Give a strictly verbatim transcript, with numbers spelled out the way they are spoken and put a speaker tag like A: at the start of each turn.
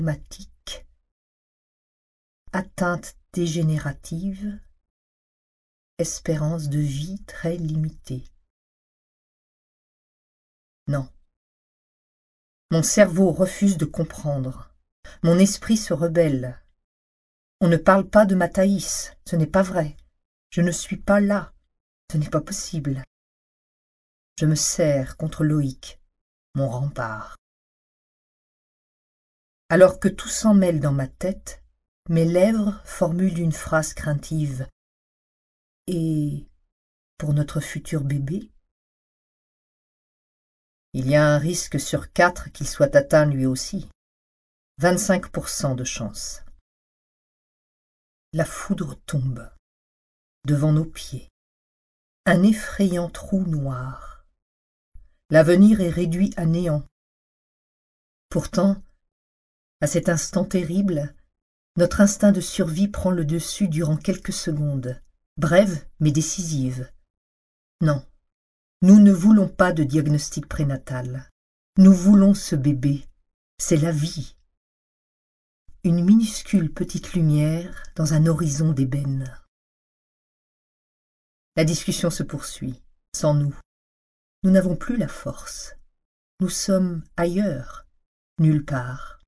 A: Rhumatique, atteinte dégénérative, espérance de vie très limitée. Non. Mon cerveau refuse de comprendre. Mon esprit se rebelle. On ne parle pas de ma Thaïs, ce n'est pas vrai. Je ne suis pas là, ce n'est pas possible. Je me serre contre Loïc, mon rempart. Alors que tout s'en mêle dans ma tête, mes lèvres formulent une phrase craintive. Et pour notre futur bébé? Il y a un risque sur quatre qu'il soit atteint lui aussi. vingt-cinq pour cent de chance. La foudre tombe devant nos pieds. Un effrayant trou noir. L'avenir est réduit à néant. Pourtant, à cet instant terrible, notre instinct de survie prend le dessus durant quelques secondes, brèves mais décisives. Non, nous ne voulons pas de diagnostic prénatal. Nous voulons ce bébé. C'est la vie. Une minuscule petite lumière dans un horizon d'ébène. La discussion se poursuit, sans nous. Nous n'avons plus la force. Nous sommes ailleurs, nulle part.